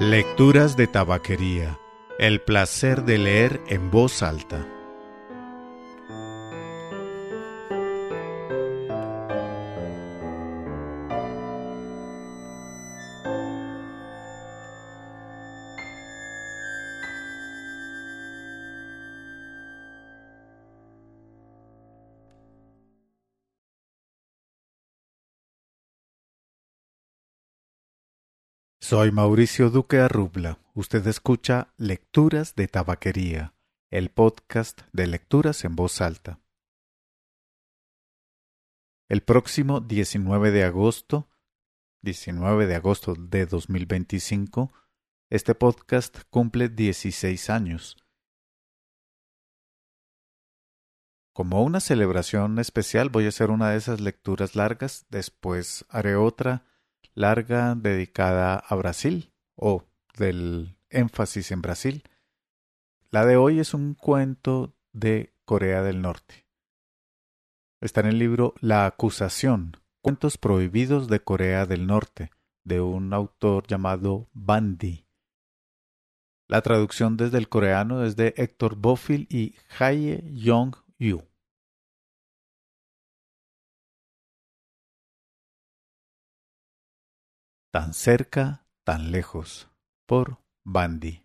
Lecturas de tabaquería. El placer de leer en voz alta. Soy Mauricio Duque Arrubla. Usted escucha Lecturas de Tabaquería, el podcast de lecturas en voz alta. El próximo 19 de agosto de 2025, este podcast cumple 16 años. Como una celebración especial voy a hacer una de esas lecturas largas, después haré otra larga dedicada a Brasil o del énfasis en Brasil. La de hoy es un cuento de Corea del Norte. Está en el libro La Acusación, Cuentos Prohibidos de Corea del Norte, de un autor llamado Bandi. La traducción desde el coreano es de Héctor Bofill y Hae Young-yu. Tan cerca, tan lejos, por Bandi.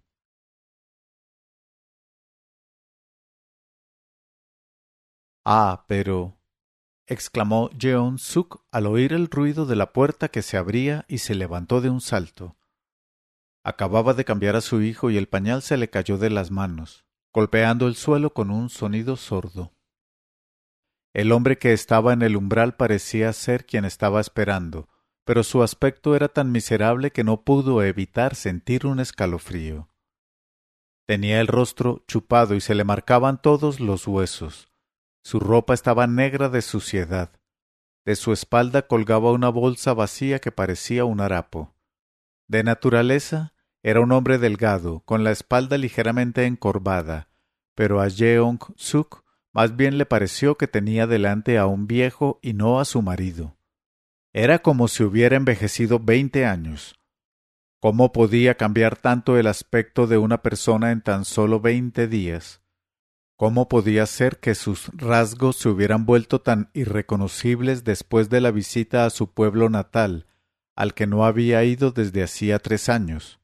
Ah, pero exclamó Jeon-suk al oír el ruido de la puerta que se abría y se levantó de un salto. Acababa de cambiar a su hijo y el pañal se le cayó de las manos, golpeando el suelo con un sonido sordo. El hombre que estaba en el umbral parecía ser quien estaba esperando, pero su aspecto era tan miserable que no pudo evitar sentir un escalofrío. Tenía el rostro chupado y se le marcaban todos los huesos. Su ropa estaba negra de suciedad. De su espalda colgaba una bolsa vacía que parecía un harapo. De naturaleza, era un hombre delgado, con la espalda ligeramente encorvada, pero a Jeong-suk más bien le pareció que tenía delante a un viejo y no a su marido. Era como si hubiera envejecido 20 años. ¿Cómo podía cambiar tanto el aspecto de una persona en tan solo 20 días? ¿Cómo podía ser que sus rasgos se hubieran vuelto tan irreconocibles después de la visita a su pueblo natal, al que no había ido desde hacía 3 años?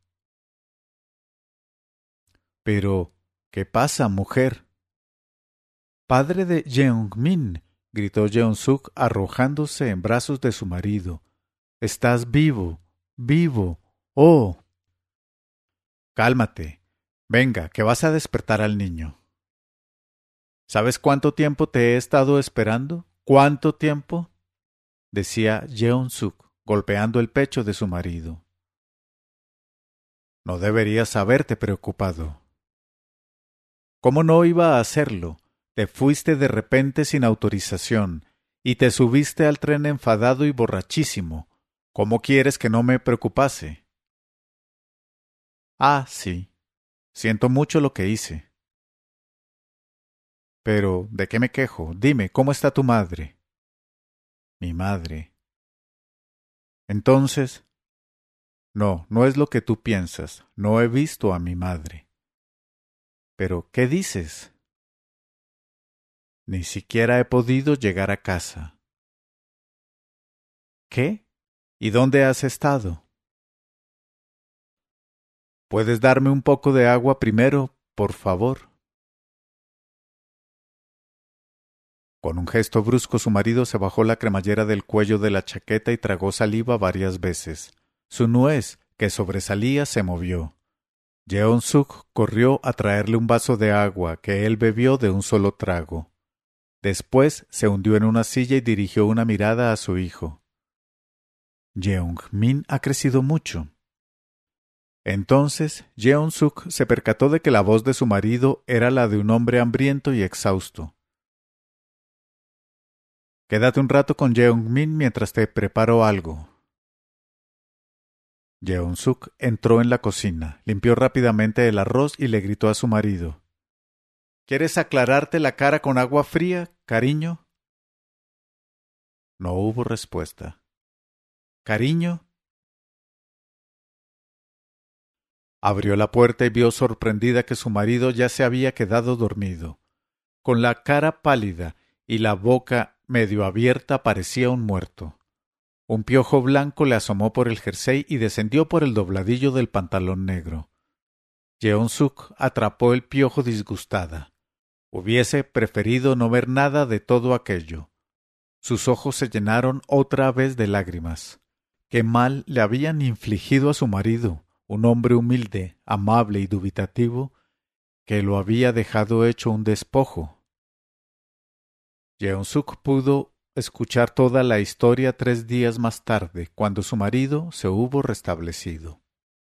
Pero, ¿qué pasa, mujer? Padre de Jeong-min, gritó Jeon-suk arrojándose en brazos de su marido. Estás vivo, vivo. Oh. Cálmate. Venga, que vas a despertar al niño. ¿Sabes cuánto tiempo te he estado esperando? ¿Cuánto tiempo? Decía Jeon-suk, golpeando el pecho de su marido. No deberías haberte preocupado. ¿Cómo no iba a hacerlo? Te fuiste de repente sin autorización y te subiste al tren enfadado y borrachísimo. ¿Cómo quieres que no me preocupase? Ah, sí. Siento mucho lo que hice. Pero, ¿de qué me quejo? Dime, ¿cómo está tu madre? Mi madre. Entonces, no, no es lo que tú piensas. No he visto a mi madre. Pero, ¿qué dices? Ni siquiera he podido llegar a casa. ¿Qué? ¿Y dónde has estado? ¿Puedes darme un poco de agua primero, por favor? Con un gesto brusco su marido se bajó la cremallera del cuello de la chaqueta y tragó saliva varias veces. Su nuez, que sobresalía, se movió. Jeon-suk corrió a traerle un vaso de agua que él bebió de un solo trago. Después se hundió en una silla y dirigió una mirada a su hijo. Jeong-min ha crecido mucho. Entonces Jeon-suk se percató de que la voz de su marido era la de un hombre hambriento y exhausto. Quédate un rato con Jeong-min mientras te preparo algo. Jeon-suk entró en la cocina, limpió rápidamente el arroz y le gritó a su marido. ¿Quieres aclararte la cara con agua fría, cariño? No hubo respuesta. ¿Cariño? Abrió la puerta y vio sorprendida que su marido ya se había quedado dormido. Con la cara pálida y la boca medio abierta parecía un muerto. Un piojo blanco le asomó por el jersey y descendió por el dobladillo del pantalón negro. Jeon-suk atrapó el piojo disgustada. Hubiese preferido no ver nada de todo aquello. Sus ojos se llenaron otra vez de lágrimas. Qué mal le habían infligido a su marido, un hombre humilde, amable y dubitativo, que lo había dejado hecho un despojo. Jeon-suk pudo escuchar toda la historia 3 días más tarde, cuando su marido se hubo restablecido.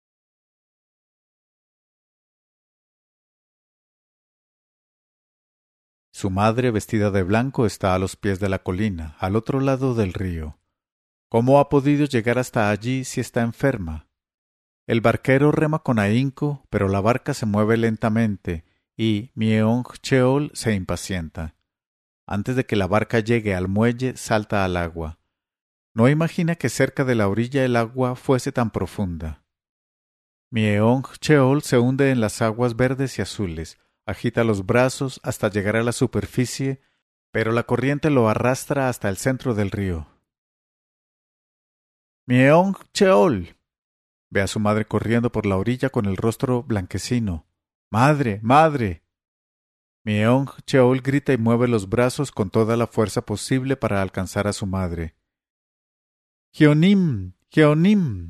Su madre, vestida de blanco, está a los pies de la colina, al otro lado del río. ¿Cómo ha podido llegar hasta allí si está enferma? El barquero rema con ahínco, pero la barca se mueve lentamente y Myeong-cheol se impacienta. Antes de que la barca llegue al muelle, salta al agua. No imagina que cerca de la orilla el agua fuese tan profunda. Myeong-cheol se hunde en las aguas verdes y azules, agita los brazos hasta llegar a la superficie, pero la corriente lo arrastra hasta el centro del río. ¡Myeong-cheol! Ve a su madre corriendo por la orilla con el rostro blanquecino. ¡Madre! ¡Madre! Myeong-cheol grita y mueve los brazos con toda la fuerza posible para alcanzar a su madre. ¡Hyeonim! ¡Hyeonim!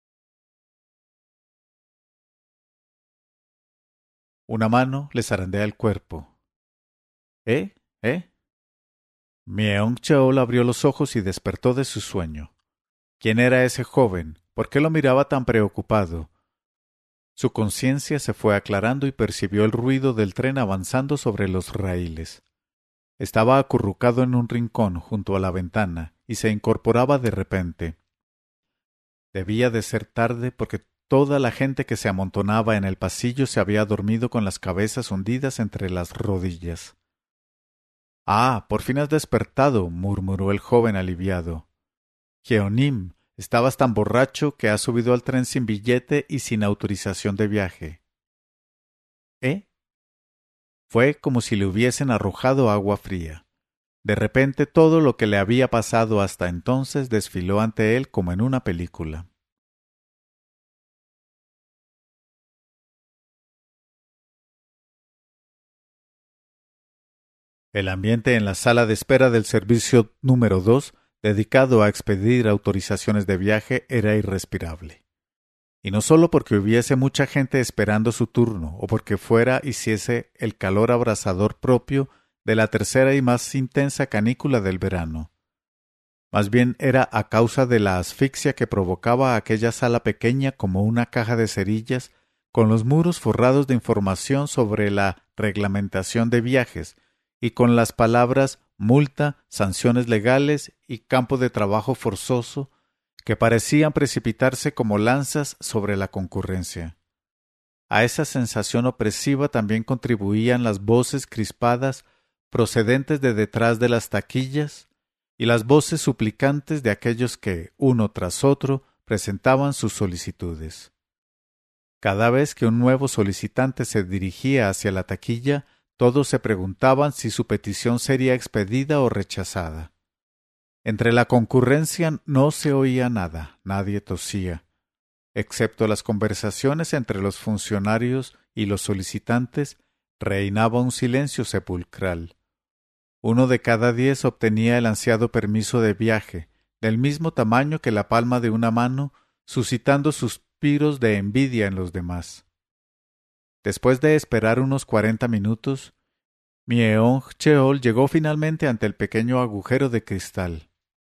Una mano le zarandea el cuerpo. ¿Eh? Myeong-cheol abrió los ojos y despertó de su sueño. ¿Quién era ese joven? ¿Por qué lo miraba tan preocupado? Su conciencia se fue aclarando y percibió el ruido del tren avanzando sobre los raíles. Estaba acurrucado en un rincón junto a la ventana y se incorporaba de repente. Debía de ser tarde porque toda la gente que se amontonaba en el pasillo se había dormido con las cabezas hundidas entre las rodillas. —¡Ah, por fin has despertado! —murmuró el joven aliviado. —Jeonim, estabas tan borracho que has subido al tren sin billete y sin autorización de viaje. Fue como si le hubiesen arrojado agua fría. De repente todo lo que le había pasado hasta entonces desfiló ante él como en una película. El ambiente en la sala de espera del servicio número 2, dedicado a expedir autorizaciones de viaje, era irrespirable. Y no solo porque hubiese mucha gente esperando su turno, o porque fuera hiciese el calor abrasador propio de la tercera y más intensa canícula del verano. Más bien era a causa de la asfixia que provocaba aquella sala pequeña como una caja de cerillas, con los muros forrados de información sobre la reglamentación de viajes, y con las palabras multa, sanciones legales y campo de trabajo forzoso, que parecían precipitarse como lanzas sobre la concurrencia. A esa sensación opresiva también contribuían las voces crispadas procedentes de detrás de las taquillas y las voces suplicantes de aquellos que, uno tras otro, presentaban sus solicitudes. Cada vez que un nuevo solicitante se dirigía hacia la taquilla, todos se preguntaban si su petición sería expedida o rechazada. Entre la concurrencia no se oía nada, nadie tosía. Excepto las conversaciones entre los funcionarios y los solicitantes, reinaba un silencio sepulcral. 1 de cada 10 obtenía el ansiado permiso de viaje, del mismo tamaño que la palma de una mano, suscitando suspiros de envidia en los demás. Después de esperar unos 40 minutos, Myeong-cheol llegó finalmente ante el pequeño agujero de cristal.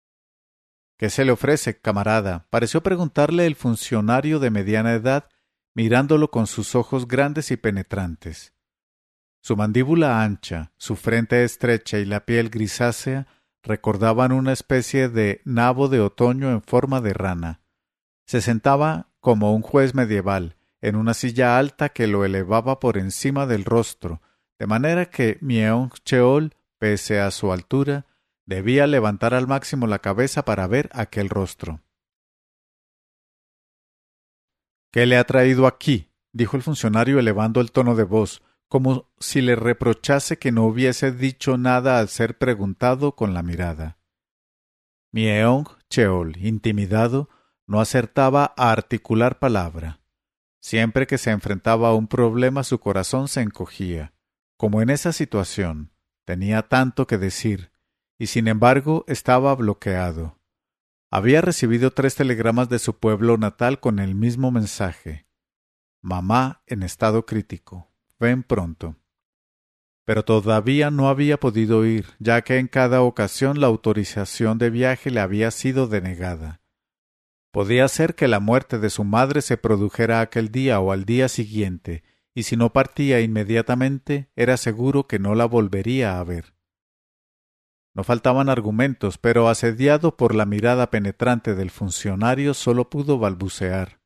—¿Qué se le ofrece, camarada? —pareció preguntarle el funcionario de mediana edad, mirándolo con sus ojos grandes y penetrantes. Su mandíbula ancha, su frente estrecha y la piel grisácea recordaban una especie de nabo de otoño en forma de rana. Se sentaba como un juez medieval, en una silla alta que lo elevaba por encima del rostro, de manera que Myeong-cheol, pese a su altura, debía levantar al máximo la cabeza para ver aquel rostro. —¿Qué le ha traído aquí? dijo el funcionario elevando el tono de voz, como si le reprochase que no hubiese dicho nada al ser preguntado con la mirada. Myeong Cheol, intimidado, no acertaba a articular palabra. Siempre que se enfrentaba a un problema su corazón se encogía. Como en esa situación, tenía tanto que decir, y sin embargo estaba bloqueado. Había recibido 3 telegramas de su pueblo natal con el mismo mensaje. Mamá en estado crítico. Ven pronto. Pero todavía no había podido ir, ya que en cada ocasión la autorización de viaje le había sido denegada. Podía ser que la muerte de su madre se produjera aquel día o al día siguiente, y si no partía inmediatamente, era seguro que no la volvería a ver. No faltaban argumentos, pero asediado por la mirada penetrante del funcionario, solo pudo balbucear.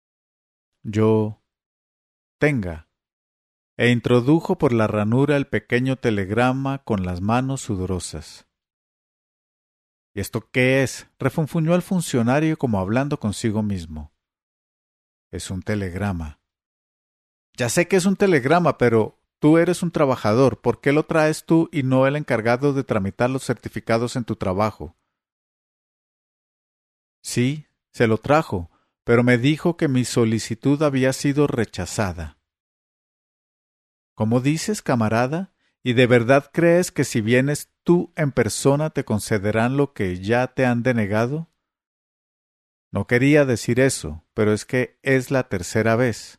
Tenga. E introdujo por la ranura el pequeño telegrama con las manos sudorosas. ¿Y esto qué es? Refunfuñó el funcionario como hablando consigo mismo. Es un telegrama. Ya sé que es un telegrama, pero tú eres un trabajador. ¿Por qué lo traes tú y no el encargado de tramitar los certificados en tu trabajo? Sí, se lo trajo, pero me dijo que mi solicitud había sido rechazada. ¿Cómo dices, camarada? ¿Y de verdad crees que si vienes tú en persona te concederán lo que ya te han denegado? No quería decir eso, pero es que es la 3ª vez.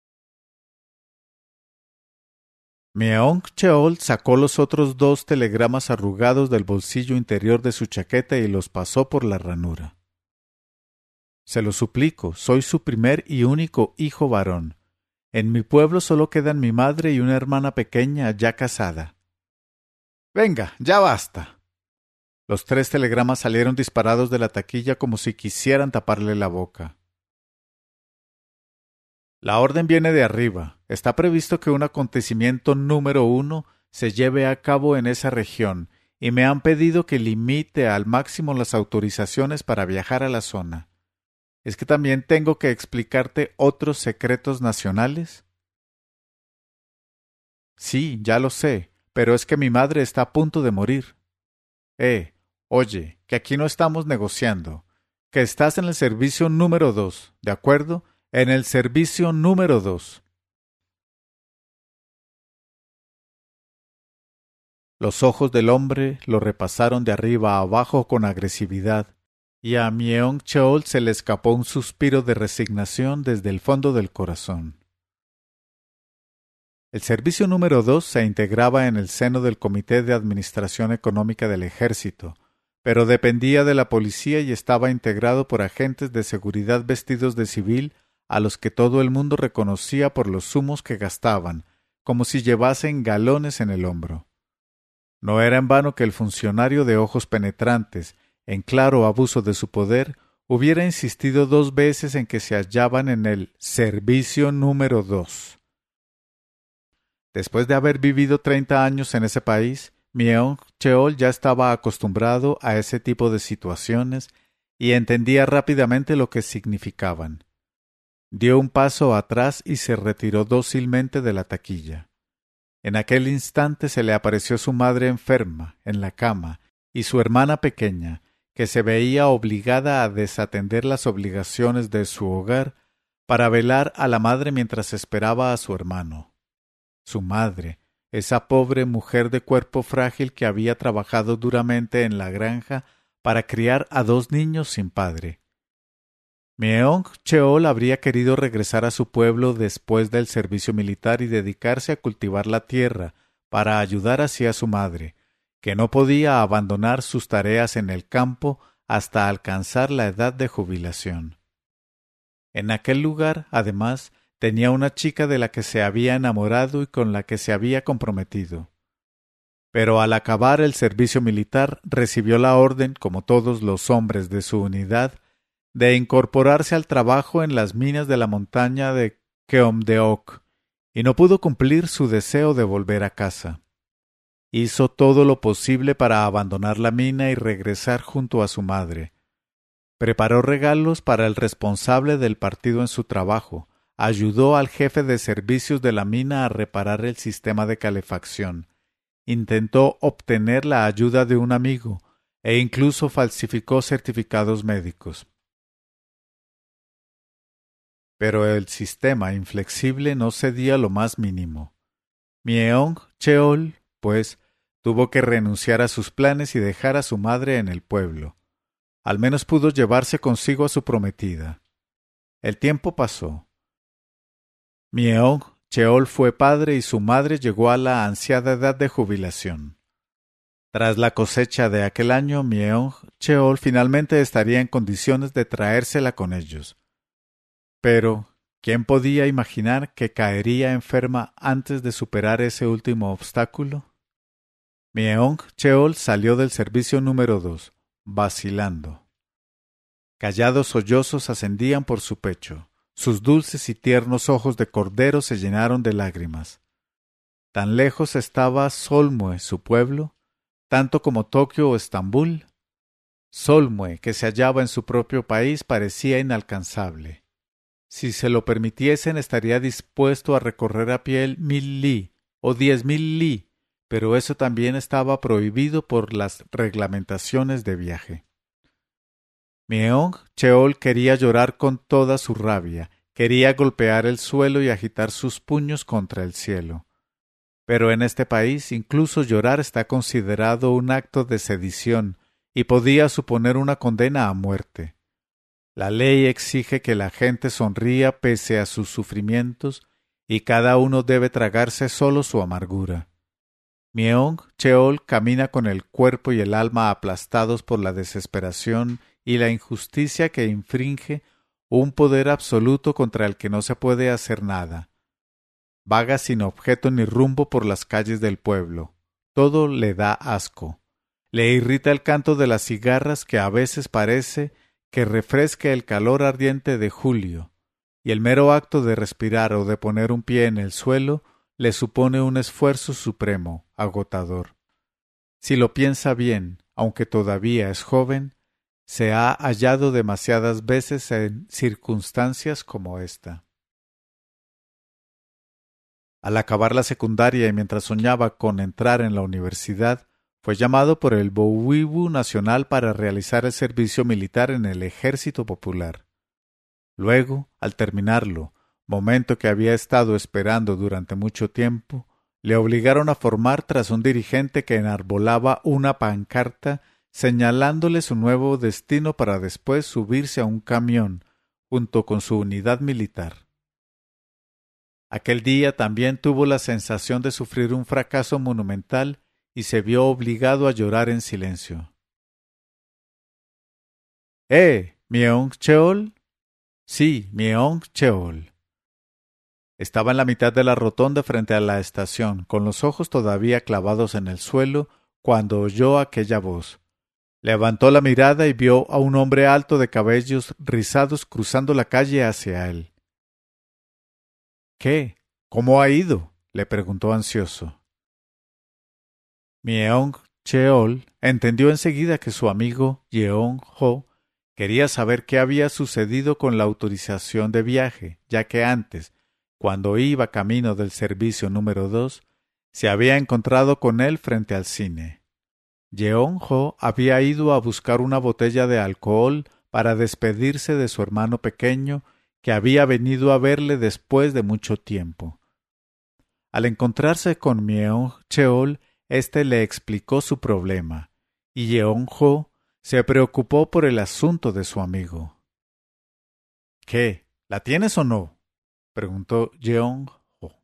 Myeong Cheol sacó los otros 2 telegramas arrugados del bolsillo interior de su chaqueta y los pasó por la ranura. Se lo suplico, soy su primer y único hijo varón. En mi pueblo solo quedan mi madre y una hermana pequeña ya casada. Venga, ya basta. Los 3 telegramas salieron disparados de la taquilla como si quisieran taparle la boca. La orden viene de arriba. Está previsto que un acontecimiento número 1 se lleve a cabo en esa región, y me han pedido que limite al máximo las autorizaciones para viajar a la zona. ¿Es que también tengo que explicarte otros secretos nacionales? Sí, ya lo sé, pero es que mi madre está a punto de morir. Oye, que aquí no estamos negociando, que estás en el servicio número 2, ¿de acuerdo? En el servicio número 2. Los ojos del hombre lo repasaron de arriba a abajo con agresividad, y a Myeong Cheol se le escapó un suspiro de resignación desde el fondo del corazón. El servicio número 2 se integraba en el seno del Comité de Administración Económica del Ejército, pero dependía de la policía y estaba integrado por agentes de seguridad vestidos de civil a los que todo el mundo reconocía por los humos que gastaban, como si llevasen galones en el hombro. No era en vano que el funcionario de ojos penetrantes, en claro abuso de su poder, hubiera insistido 2 veces en que se hallaban en el servicio número 2. Después de haber vivido 30 años en ese país, Myeong Cheol ya estaba acostumbrado a ese tipo de situaciones y entendía rápidamente lo que significaban. Dio un paso atrás y se retiró dócilmente de la taquilla. En aquel instante se le apareció su madre enferma, en la cama, y su hermana pequeña, que se veía obligada a desatender las obligaciones de su hogar para velar a la madre mientras esperaba a su hermano. Su madre, esa pobre mujer de cuerpo frágil que había trabajado duramente en la granja para criar a 2 niños sin padre. Myeong Cheol habría querido regresar a su pueblo después del servicio militar y dedicarse a cultivar la tierra para ayudar así a su madre, que no podía abandonar sus tareas en el campo hasta alcanzar la edad de jubilación. En aquel lugar, además, tenía una chica de la que se había enamorado y con la que se había comprometido. Pero al acabar el servicio militar recibió la orden, como todos los hombres de su unidad, de incorporarse al trabajo en las minas de la montaña de Keomdeok, y no pudo cumplir su deseo de volver a casa. Hizo todo lo posible para abandonar la mina y regresar junto a su madre. Preparó regalos para el responsable del partido en su trabajo, ayudó al jefe de servicios de la mina a reparar el sistema de calefacción. Intentó obtener la ayuda de un amigo e incluso falsificó certificados médicos. Pero el sistema inflexible no cedía lo más mínimo. Myeong Cheol, pues, tuvo que renunciar a sus planes y dejar a su madre en el pueblo. Al menos pudo llevarse consigo a su prometida. El tiempo pasó. Myeong Cheol fue padre y su madre llegó a la ansiada edad de jubilación. Tras la cosecha de aquel año, Myeong Cheol finalmente estaría en condiciones de traérsela con ellos. Pero, ¿quién podía imaginar que caería enferma antes de superar ese último obstáculo? Myeong Cheol salió del servicio número 2, vacilando. Callados sollozos ascendían por su pecho. Sus dulces y tiernos ojos de cordero se llenaron de lágrimas. Tan lejos estaba Solmue, su pueblo, tanto como Tokio o Estambul. Solmue, que se hallaba en su propio país, parecía inalcanzable. Si se lo permitiesen, estaría dispuesto a recorrer a pie 1000 li o 10.000 li, pero eso también estaba prohibido por las reglamentaciones de viaje. Myeong Cheol quería llorar con toda su rabia, quería golpear el suelo y agitar sus puños contra el cielo. Pero en este país incluso llorar está considerado un acto de sedición y podía suponer una condena a muerte. La ley exige que la gente sonría pese a sus sufrimientos y cada uno debe tragarse solo su amargura. Myeong Cheol camina con el cuerpo y el alma aplastados por la desesperación y la injusticia que infringe un poder absoluto contra el que no se puede hacer nada. Vaga sin objeto ni rumbo por las calles del pueblo. Todo le da asco. Le irrita el canto de las cigarras que a veces parece que refresca el calor ardiente de julio, y el mero acto de respirar o de poner un pie en el suelo le supone un esfuerzo supremo, agotador. Si lo piensa bien, aunque todavía es joven, se ha hallado demasiadas veces en circunstancias como esta. Al acabar la secundaria y mientras soñaba con entrar en la universidad, fue llamado por el Bowiwu Nacional para realizar el servicio militar en el Ejército Popular. Luego, al terminarlo, momento que había estado esperando durante mucho tiempo, le obligaron a formar tras un dirigente que enarbolaba una pancarta señalándole su nuevo destino para después subirse a un camión junto con su unidad militar. Aquel día también tuvo la sensación de sufrir un fracaso monumental y se vio obligado a llorar en silencio. ¿Myeong Cheol? Sí, Myeong Cheol. Estaba en la mitad de la rotonda frente a la estación, con los ojos todavía clavados en el suelo, cuando oyó aquella voz. Levantó la mirada y vio a un hombre alto de cabellos rizados cruzando la calle hacia él. —¿Qué? ¿Cómo ha ido? —le preguntó ansioso. Myeong Cheol entendió enseguida que su amigo Yeong-ho quería saber qué había sucedido con la autorización de viaje, ya que antes, cuando iba camino del servicio número 2, se había encontrado con él frente al cine. Yeong-ho había ido a buscar una botella de alcohol para despedirse de su hermano pequeño que había venido a verle después de mucho tiempo. Al encontrarse con Myeong Cheol, éste le explicó su problema, y Yeong-ho se preocupó por el asunto de su amigo. —¿Qué? ¿La tienes o no? —preguntó Yeong-ho.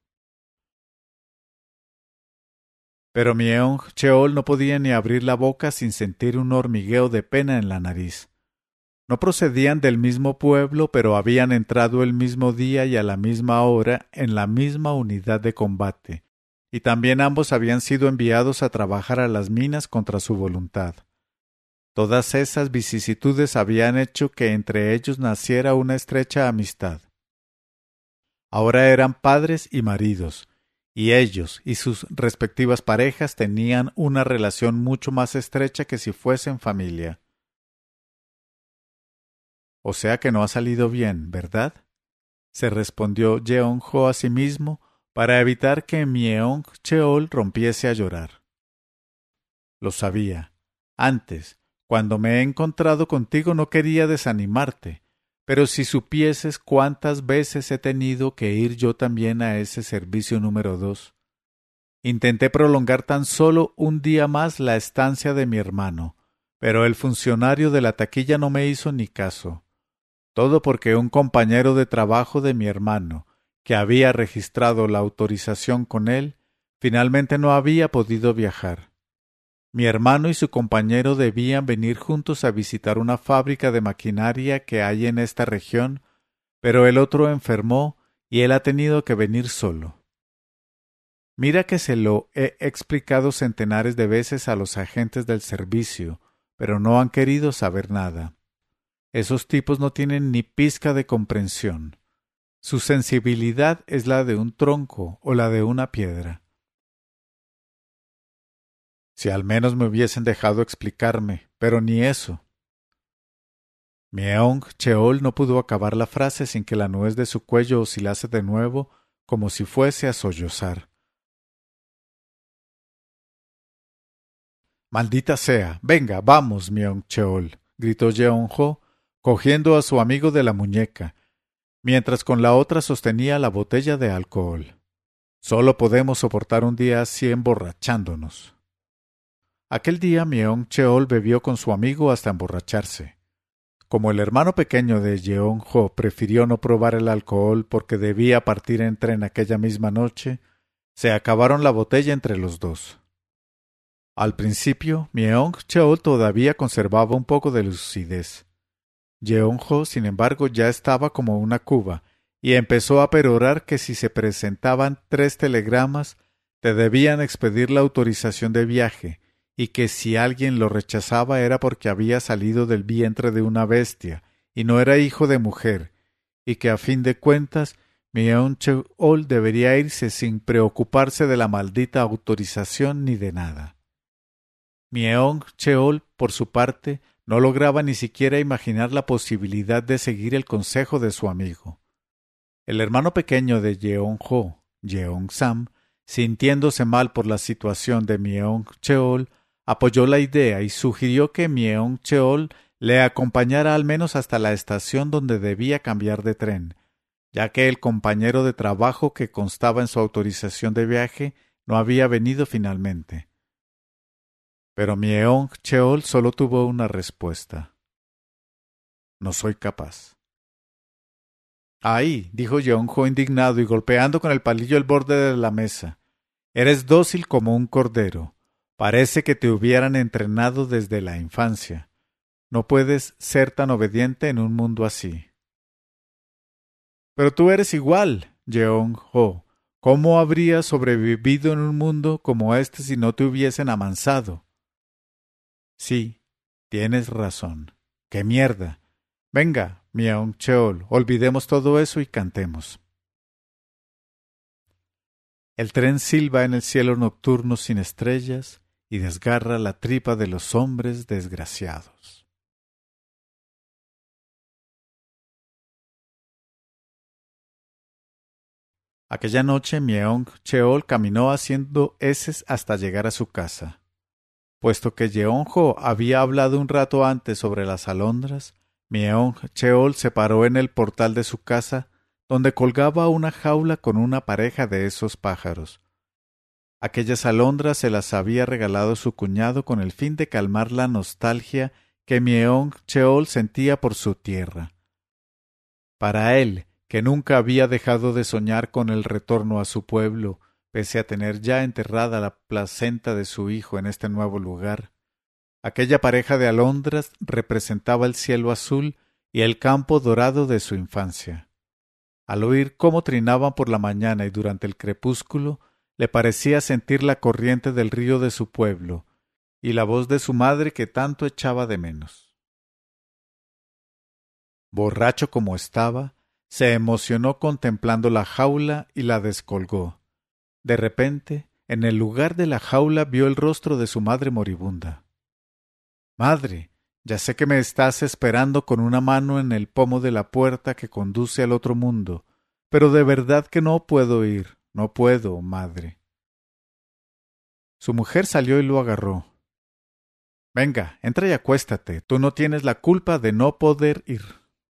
Pero Myeong Cheol no podía ni abrir la boca sin sentir un hormigueo de pena en la nariz. No procedían del mismo pueblo, pero habían entrado el mismo día y a la misma hora en la misma unidad de combate, y también ambos habían sido enviados a trabajar a las minas contra su voluntad. Todas esas vicisitudes habían hecho que entre ellos naciera una estrecha amistad. Ahora eran padres y maridos, y ellos y sus respectivas parejas tenían una relación mucho más estrecha que si fuesen familia. O sea que no ha salido bien, ¿verdad? se respondió Jeonjo a sí mismo para evitar que Myeong Cheol rompiese a llorar. Lo sabía. Antes, cuando me he encontrado contigo no quería desanimarte, pero si supieses cuántas veces he tenido que ir yo también a ese servicio número 2. Intenté prolongar tan solo un día más la estancia de mi hermano, pero el funcionario de la taquilla no me hizo ni caso. Todo porque un compañero de trabajo de mi hermano, que había registrado la autorización con él, finalmente no había podido viajar. Mi hermano y su compañero debían venir juntos a visitar una fábrica de maquinaria que hay en esta región, pero el otro enfermó y él ha tenido que venir solo. Mira que se lo he explicado centenares de veces a los agentes del servicio, pero no han querido saber nada. Esos tipos no tienen ni pizca de comprensión. Su sensibilidad es la de un tronco o la de una piedra. Si al menos me hubiesen dejado explicarme, pero ni eso. Myeong Cheol no pudo acabar la frase sin que la nuez de su cuello oscilase de nuevo como si fuese a sollozar. —Maldita sea. Venga, vamos, Myeong Cheol —gritó Jeonjo, cogiendo a su amigo de la muñeca, mientras con la otra sostenía la botella de alcohol. Solo podemos soportar un día así emborrachándonos. Aquel día Myeong Cheol bebió con su amigo hasta emborracharse. Como el hermano pequeño de Jeonjo prefirió no probar el alcohol porque debía partir en tren aquella misma noche, se acabaron la botella entre los dos. Al principio, Myeong Cheol todavía conservaba un poco de lucidez. Jeonjo, sin embargo, ya estaba como una cuba, y empezó a perorar que si se presentaban 3 telegramas, te debían expedir la autorización de viaje, y que si alguien lo rechazaba era porque había salido del vientre de una bestia, y no era hijo de mujer, y que a fin de cuentas Myeong Cheol debería irse sin preocuparse de la maldita autorización ni de nada. Myeong Cheol, por su parte, no lograba ni siquiera imaginar la posibilidad de seguir el consejo de su amigo. El hermano pequeño de Jeonjo, Jeong-sam, sintiéndose mal por la situación de Myeong Cheol, apoyó la idea y sugirió que Myeong Cheol le acompañara al menos hasta la estación donde debía cambiar de tren, ya que el compañero de trabajo que constaba en su autorización de viaje no había venido finalmente. Pero Myeong Cheol solo tuvo una respuesta. No soy capaz. Ahí, dijo Jeonjo indignado y golpeando con el palillo el borde de la mesa. Eres dócil como un cordero. Parece que te hubieran entrenado desde la infancia. No puedes ser tan obediente en un mundo así. Pero tú eres igual, Jeonjo. ¿Cómo habrías sobrevivido en un mundo como este si no te hubiesen amansado? Sí, tienes razón. ¡Qué mierda! Venga, Myeong Cheol, olvidemos todo eso y cantemos. El tren silba en el cielo nocturno sin estrellas y desgarra la tripa de los hombres desgraciados. Aquella noche Myeong Cheol caminó haciendo eses hasta llegar a su casa. Puesto que Jeonjo había hablado un rato antes sobre las alondras, Myeong Cheol se paró en el portal de su casa, donde colgaba una jaula con una pareja de esos pájaros. Aquellas alondras se las había regalado su cuñado con el fin de calmar la nostalgia que Myeong Cheol sentía por su tierra. Para él, que nunca había dejado de soñar con el retorno a su pueblo, pese a tener ya enterrada la placenta de su hijo en este nuevo lugar, aquella pareja de alondras representaba el cielo azul y el campo dorado de su infancia. Al oír cómo trinaban por la mañana y durante el crepúsculo, le parecía sentir la corriente del río de su pueblo y la voz de su madre que tanto echaba de menos. Borracho como estaba, se emocionó contemplando la jaula y la descolgó. De repente, en el lugar de la jaula vio el rostro de su madre moribunda. «Madre, ya sé que me estás esperando con una mano en el pomo de la puerta que conduce al otro mundo, pero de verdad que no puedo ir. No puedo, madre. Su mujer salió y lo agarró. Venga, entra y acuéstate. Tú no tienes la culpa de no poder ir.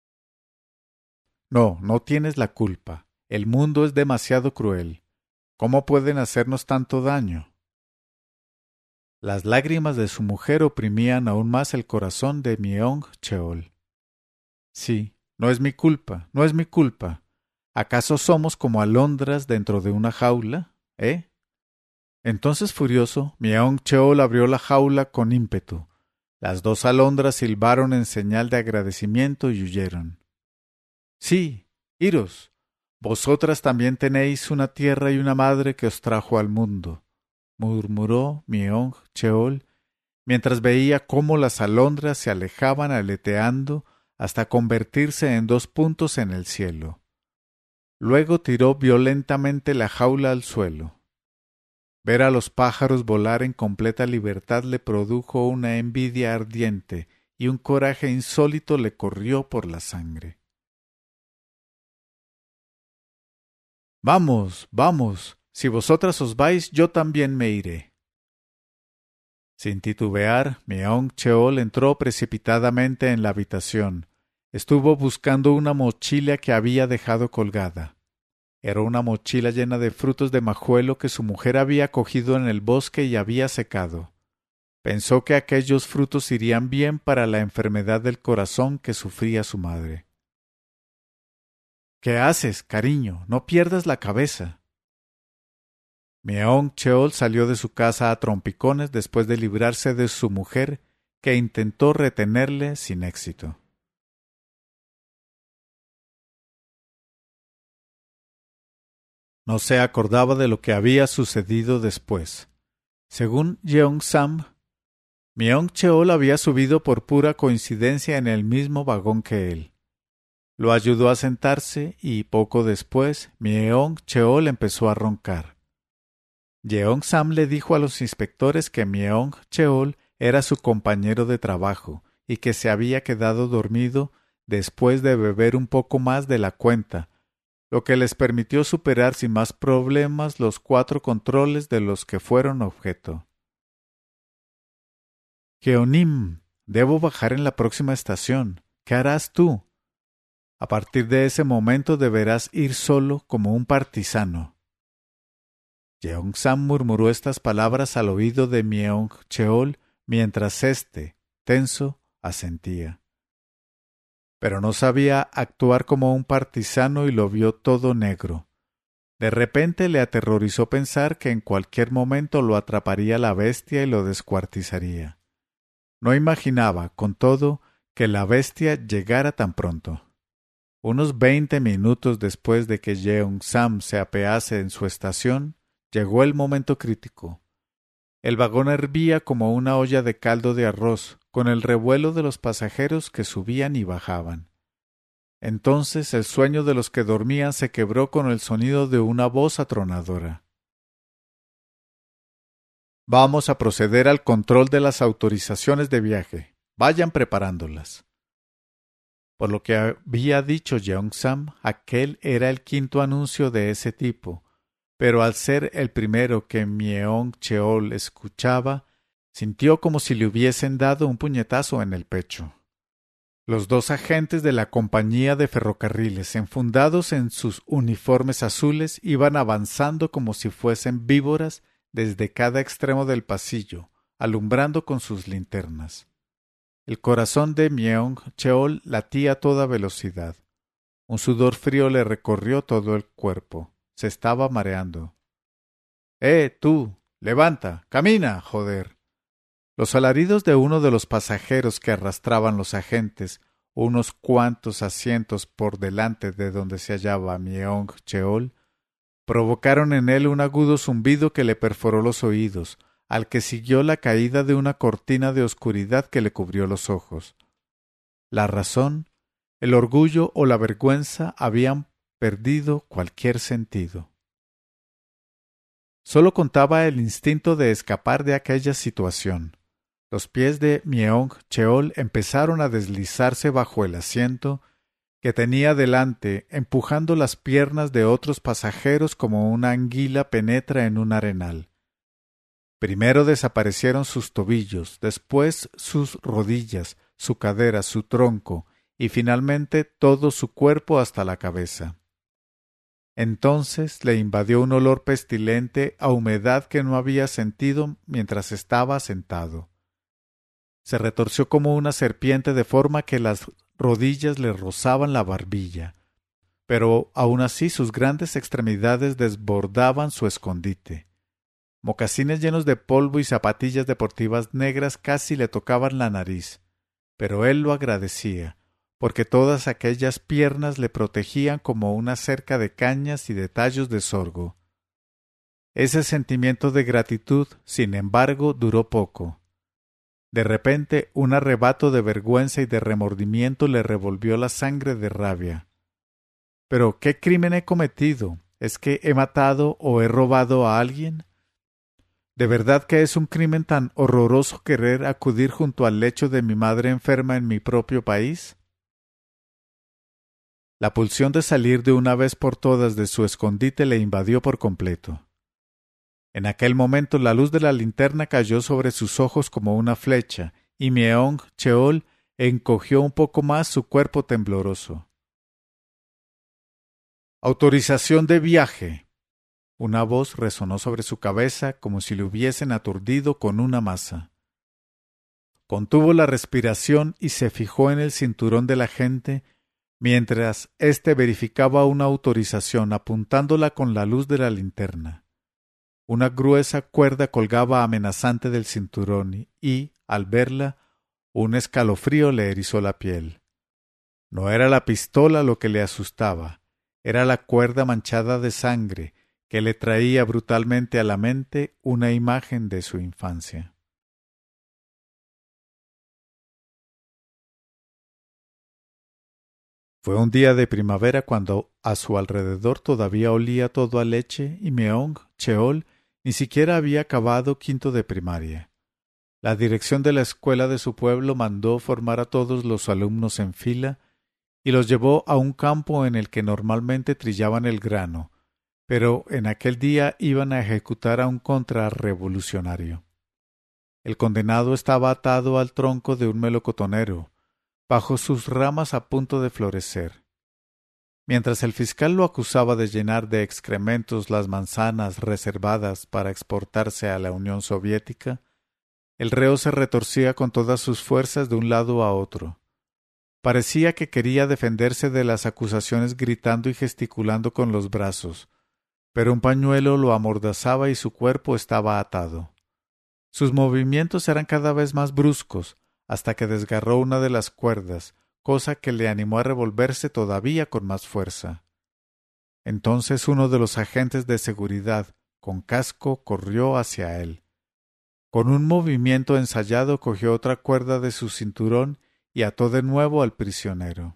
No, no tienes la culpa. El mundo es demasiado cruel. ¿Cómo pueden hacernos tanto daño? Las lágrimas de su mujer oprimían aún más el corazón de Myeong Cheol. Sí, no es mi culpa, no es mi culpa. ¿Acaso somos como alondras dentro de una jaula? Entonces, furioso, Myeong Cheol abrió la jaula con ímpetu. Las dos alondras silbaron en señal de agradecimiento y huyeron. Sí, iros. Vosotras también tenéis una tierra y una madre que os trajo al mundo, murmuró Myeong Cheol, mientras veía cómo las alondras se alejaban aleteando hasta convertirse en dos puntos en el cielo. Luego tiró violentamente la jaula al suelo. Ver a los pájaros volar en completa libertad le produjo una envidia ardiente y un coraje insólito le corrió por la sangre. Vamos, vamos, si vosotras os vais, yo también me iré. Sin titubear, Myeong Cheol entró precipitadamente en la habitación. Estuvo buscando una mochila que había dejado colgada. Era una mochila llena de frutos de majuelo que su mujer había cogido en el bosque y había secado. Pensó que aquellos frutos irían bien para la enfermedad del corazón que sufría su madre. ¿Qué haces, cariño? No pierdas la cabeza. Myeong Cheol salió de su casa a trompicones después de librarse de su mujer, que intentó retenerle sin éxito. No se acordaba de lo que había sucedido después. Según Yeong-sam, Myeong Cheol había subido por pura coincidencia en el mismo vagón que él. Lo ayudó a sentarse y poco después Myeong Cheol empezó a roncar. Yeong-sam le dijo a los inspectores que Myeong Cheol era su compañero de trabajo y que se había quedado dormido después de beber un poco más de la cuenta, lo que les permitió superar sin más problemas los 4 controles de los que fueron objeto. Jeonim, debo bajar en la próxima estación. ¿Qué harás tú? A partir de ese momento deberás ir solo como un partisano. Yeong-sam murmuró estas palabras al oído de Myeong Cheol mientras éste, tenso, asentía. Pero no sabía actuar como un partisano y lo vio todo negro. De repente le aterrorizó pensar que en cualquier momento lo atraparía la bestia y lo descuartizaría. No imaginaba, con todo, que la bestia llegara tan pronto. Unos 20 minutos después de que Yeong-sam se apease en su estación, llegó el momento crítico. El vagón hervía como una olla de caldo de arroz, con el revuelo de los pasajeros que subían y bajaban. Entonces el sueño de los que dormían se quebró con el sonido de una voz atronadora. Vamos a proceder al control de las autorizaciones de viaje. Vayan preparándolas. Por lo que había dicho Yeong-sam, aquel era el 5º anuncio de ese tipo, pero al ser el primero que Myeong Cheol escuchaba, sintió como si le hubiesen dado un puñetazo en el pecho. Los 2 agentes de la compañía de ferrocarriles, enfundados en sus uniformes azules, iban avanzando como si fuesen víboras desde cada extremo del pasillo, alumbrando con sus linternas. El corazón de Myeong Cheol latía a toda velocidad. Un sudor frío le recorrió todo el cuerpo. Se estaba mareando. Tú! ¡Levanta! ¡Camina, joder! Los alaridos de uno de los pasajeros que arrastraban los agentes, unos cuantos asientos por delante de donde se hallaba Myeong Cheol, provocaron en él un agudo zumbido que le perforó los oídos, al que siguió la caída de una cortina de oscuridad que le cubrió los ojos. La razón, el orgullo o la vergüenza habían perdido cualquier sentido. Solo contaba el instinto de escapar de aquella situación. Los pies de Myeong Cheol empezaron a deslizarse bajo el asiento que tenía delante, empujando las piernas de otros pasajeros como una anguila penetra en un arenal. Primero desaparecieron sus tobillos, después sus rodillas, su cadera, su tronco, y finalmente todo su cuerpo hasta la cabeza. Entonces le invadió un olor pestilente a humedad que no había sentido mientras estaba sentado. Se retorció como una serpiente de forma que las rodillas le rozaban la barbilla, pero aun así sus grandes extremidades desbordaban su escondite. Mocasines llenos de polvo y zapatillas deportivas negras casi le tocaban la nariz, pero él lo agradecía, porque todas aquellas piernas le protegían como una cerca de cañas y de tallos de sorgo. Ese sentimiento de gratitud, sin embargo, duró poco. De repente, un arrebato de vergüenza y de remordimiento le revolvió la sangre de rabia. ¿Pero qué crimen he cometido? ¿Es que he matado o he robado a alguien? ¿De verdad que es un crimen tan horroroso querer acudir junto al lecho de mi madre enferma en mi propio país? La pulsión de salir de una vez por todas de su escondite le invadió por completo. En aquel momento la luz de la linterna cayó sobre sus ojos como una flecha, y Myeong Cheol encogió un poco más su cuerpo tembloroso. «Autorización de viaje». Una voz resonó sobre su cabeza como si le hubiesen aturdido con una masa. Contuvo la respiración y se fijó en el cinturón del agente mientras éste verificaba una autorización apuntándola con la luz de la linterna. Una gruesa cuerda colgaba amenazante del cinturón y, al verla, un escalofrío le erizó la piel. No era la pistola lo que le asustaba, era la cuerda manchada de sangre que le traía brutalmente a la mente una imagen de su infancia. Fue un día de primavera cuando a su alrededor todavía olía todo a leche y Myeong Cheol ni siquiera había acabado quinto de primaria. La dirección de la escuela de su pueblo mandó formar a todos los alumnos en fila y los llevó a un campo en el que normalmente trillaban el grano, pero en aquel día iban a ejecutar a un contrarrevolucionario. El condenado estaba atado al tronco de un melocotonero, bajo sus ramas a punto de florecer. Mientras el fiscal lo acusaba de llenar de excrementos las manzanas reservadas para exportarse a la Unión Soviética, el reo se retorcía con todas sus fuerzas de un lado a otro. Parecía que quería defenderse de las acusaciones gritando y gesticulando con los brazos, pero un pañuelo lo amordazaba y su cuerpo estaba atado. Sus movimientos eran cada vez más bruscos, hasta que desgarró una de las cuerdas, cosa que le animó a revolverse todavía con más fuerza. Entonces uno de los agentes de seguridad, con casco, corrió hacia él. Con un movimiento ensayado cogió otra cuerda de su cinturón y ató de nuevo al prisionero.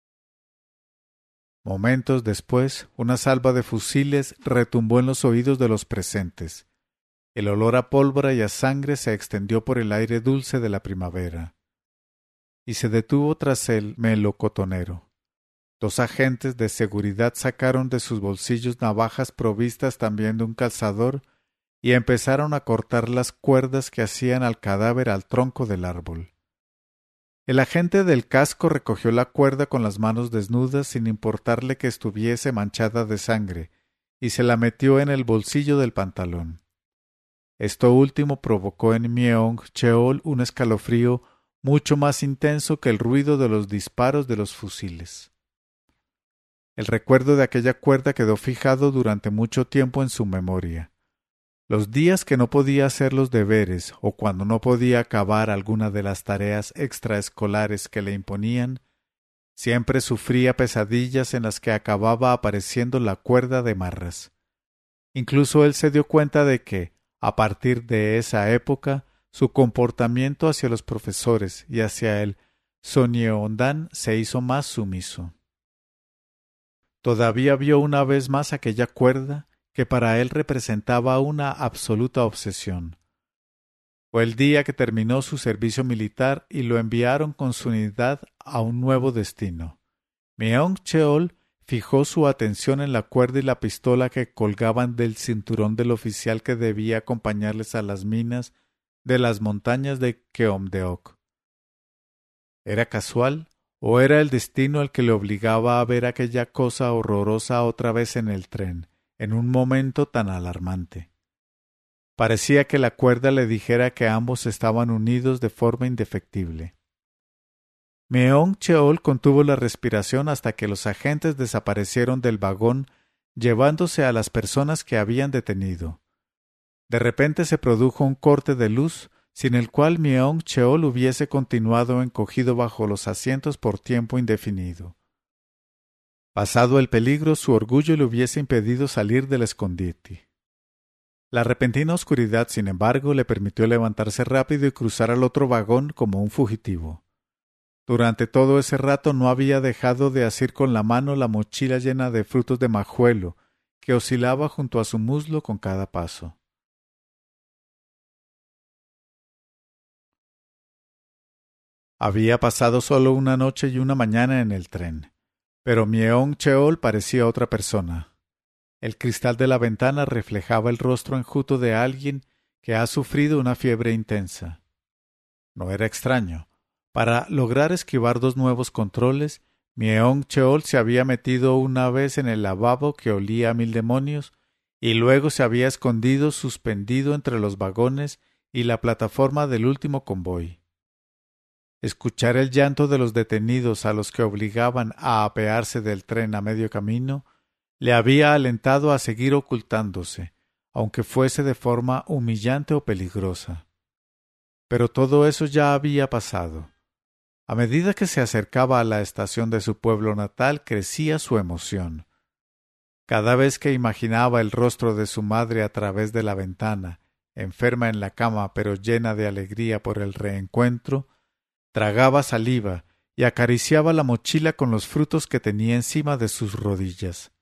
Momentos después, una salva de fusiles retumbó en los oídos de los presentes. El olor a pólvora y a sangre se extendió por el aire dulce de la primavera. Y se detuvo tras el melocotonero. Dos agentes de seguridad sacaron de sus bolsillos navajas provistas también de un calzador y empezaron a cortar las cuerdas que hacían al cadáver al tronco del árbol. El agente del casco recogió la cuerda con las manos desnudas sin importarle que estuviese manchada de sangre, y se la metió en el bolsillo del pantalón. Esto último provocó en Myeong Cheol un escalofrío mucho más intenso que el ruido de los disparos de los fusiles. El recuerdo de aquella cuerda quedó fijado durante mucho tiempo en su memoria. Los días que no podía hacer los deberes o cuando no podía acabar alguna de las tareas extraescolares que le imponían, siempre sufría pesadillas en las que acababa apareciendo la cuerda de marras. Incluso él se dio cuenta de que, a partir de esa época, su comportamiento hacia los profesores y hacia el Sonyeondan se hizo más sumiso. Todavía vio una vez más aquella cuerda que para él representaba una absoluta obsesión. Fue el día que terminó su servicio militar y lo enviaron con su unidad a un nuevo destino. Meong Cheol fijó su atención en la cuerda y la pistola que colgaban del cinturón del oficial que debía acompañarles a las minas de las montañas de Keomdeok. ¿Era casual o era el destino el que le obligaba a ver aquella cosa horrorosa otra vez en el tren, en un momento tan alarmante? Parecía que la cuerda le dijera que ambos estaban unidos de forma indefectible. Meong Cheol contuvo la respiración hasta que los agentes desaparecieron del vagón llevándose a las personas que habían detenido. De repente se produjo un corte de luz, sin el cual Meong Cheol hubiese continuado encogido bajo los asientos por tiempo indefinido. Pasado el peligro, su orgullo le hubiese impedido salir del escondite. La repentina oscuridad, sin embargo, le permitió levantarse rápido y cruzar al otro vagón como un fugitivo. Durante todo ese rato no había dejado de asir con la mano la mochila llena de frutos de majuelo, que oscilaba junto a su muslo con cada paso. Había pasado solo una noche y una mañana en el tren, pero Meong Cheol parecía otra persona. El cristal de la ventana reflejaba el rostro enjuto de alguien que ha sufrido una fiebre intensa. No era extraño. Para lograr esquivar 2 nuevos controles, Meong Cheol se había metido una vez en el lavabo que olía a 1000 demonios y luego se había escondido suspendido entre los vagones y la plataforma del último convoy. Escuchar el llanto de los detenidos a los que obligaban a apearse del tren a medio camino le había alentado a seguir ocultándose, aunque fuese de forma humillante o peligrosa. Pero todo eso ya había pasado. A medida que se acercaba a la estación de su pueblo natal, crecía su emoción. Cada vez que imaginaba el rostro de su madre a través de la ventana, enferma en la cama pero llena de alegría por el reencuentro, tragaba saliva y acariciaba la mochila con los frutos que tenía encima de sus rodillas.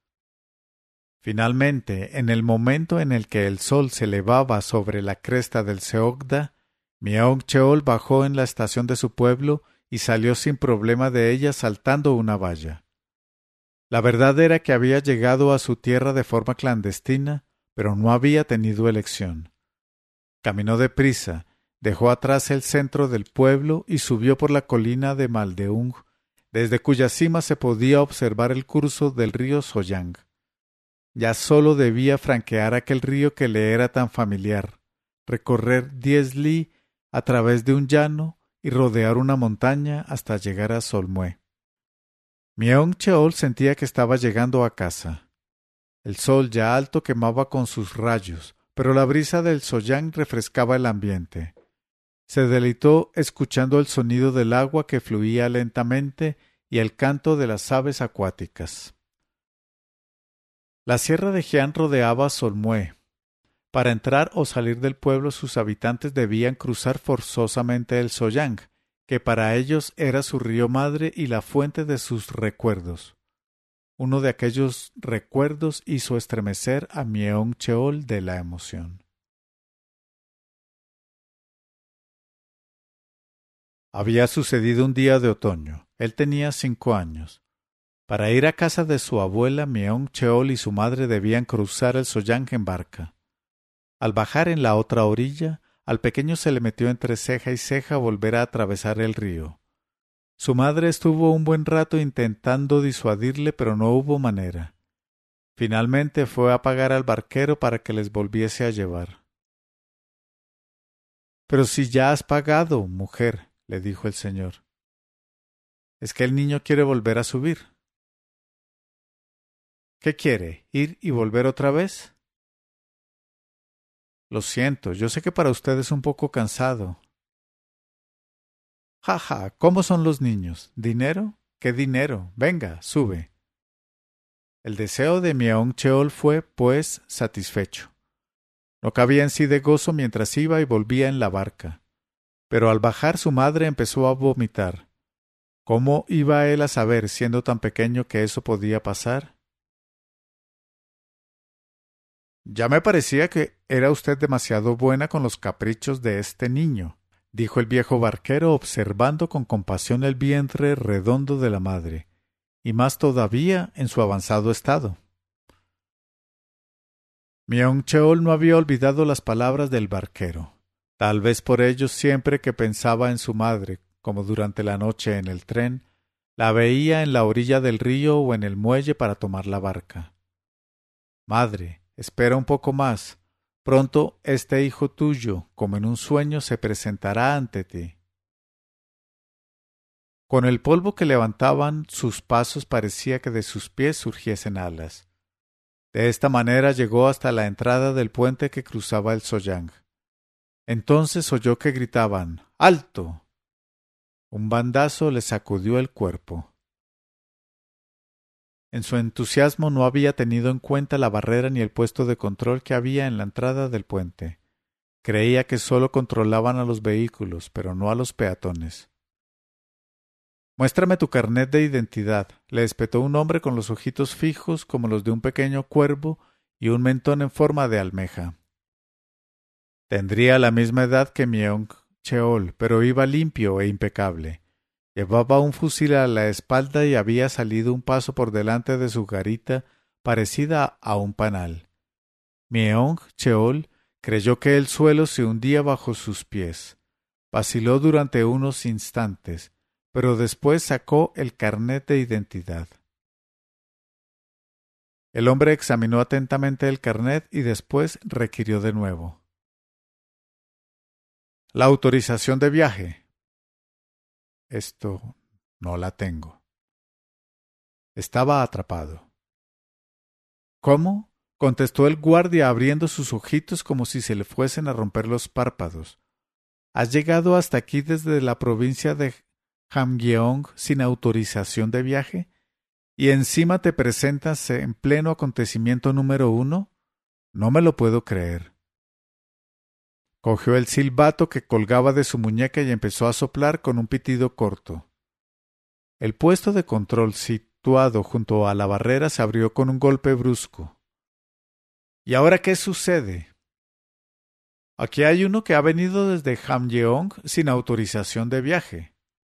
Finalmente, en el momento en el que el sol se elevaba sobre la cresta del Seogda, Meong Cheol bajó en la estación de su pueblo y salió sin problema de ella saltando una valla. La verdad era que había llegado a su tierra de forma clandestina, pero no había tenido elección. Caminó deprisa, dejó atrás el centro del pueblo y subió por la colina de Maldeung, desde cuya cima se podía observar el curso del río Soyang. Ya solo debía franquear aquel río que le era tan familiar, recorrer 10 li a través de un llano y rodear una montaña hasta llegar a Solmue. Meong Cheol sentía que estaba llegando a casa. El sol ya alto quemaba con sus rayos, pero la brisa del Soyang refrescaba el ambiente. Se deleitó escuchando el sonido del agua que fluía lentamente y el canto de las aves acuáticas. La sierra de Jian rodeaba Solmue. Para entrar o salir del pueblo sus habitantes debían cruzar forzosamente el Soyang, que para ellos era su río madre y la fuente de sus recuerdos. Uno de aquellos recuerdos hizo estremecer a Meong Cheol de la emoción. Había sucedido un día de otoño. Él tenía 5 años. Para ir a casa de su abuela, Meong Cheol y su madre debían cruzar el Soyang en barca. Al bajar en la otra orilla, al pequeño se le metió entre ceja y ceja volver a atravesar el río. Su madre estuvo un buen rato intentando disuadirle, pero no hubo manera. Finalmente fue a pagar al barquero para que les volviese a llevar. «Pero si ya has pagado, mujer», le dijo el señor. «Es que el niño quiere volver a subir». «¿Qué quiere? ¿Ir y volver otra vez?» «Lo siento, yo sé que para usted es un poco cansado». «Ja, ja, ¿cómo son los niños? ¿Dinero? ¿Qué dinero? Venga, sube». El deseo de Meong Cheol fue, pues, satisfecho. No cabía en sí de gozo mientras iba y volvía en la barca. Pero al bajar su madre empezó a vomitar. ¿Cómo iba él a saber, siendo tan pequeño, que eso podía pasar? «Ya me parecía que era usted demasiado buena con los caprichos de este niño», dijo el viejo barquero observando con compasión el vientre redondo de la madre. y más todavía en su avanzado estado. Myung Cheol no había olvidado las palabras del barquero. Tal vez por ello siempre que pensaba en su madre, como durante la noche en el tren, la veía en la orilla del río o en el muelle para tomar la barca. Madre, espera un poco más. Pronto este hijo tuyo, como en un sueño, se presentará ante ti. Con el polvo que levantaban sus pasos parecía que de sus pies surgiesen alas. De esta manera llegó hasta la entrada del puente que cruzaba el Soyang. Entonces oyó que gritaban ¡Alto! Un bandazo le sacudió el cuerpo. En su entusiasmo no había tenido en cuenta la barrera ni el puesto de control que había en la entrada del puente. Creía que sólo controlaban a los vehículos, pero no a los peatones. Muéstrame tu carnet de identidad, le espetó un hombre con los ojitos fijos como los de un pequeño cuervo y un mentón en forma de almeja. Tendría la misma edad que Myung Cheol, pero iba limpio e impecable. Llevaba un fusil a la espalda y había salido un paso por delante de su garita parecida a un panal. Myung Cheol creyó que el suelo se hundía bajo sus pies. Vaciló durante unos instantes, pero después sacó el carnet de identidad. El hombre examinó atentamente el carnet y después requirió de nuevo. La autorización de viaje. Esto no la tengo. Estaba atrapado. ¿Cómo? Contestó el guardia abriendo sus ojitos como si se le fuesen a romper los párpados. ¿Has llegado hasta aquí desde la provincia de Hamgyeong sin autorización de viaje? ¿Y encima te presentas en pleno acontecimiento número 1? No me lo puedo creer. Cogió el silbato que colgaba de su muñeca y empezó a soplar con un pitido corto. El puesto de control situado junto a la barrera se abrió con un golpe brusco. ¿Y ahora qué sucede? Aquí hay uno que ha venido desde Hamgyeong sin autorización de viaje.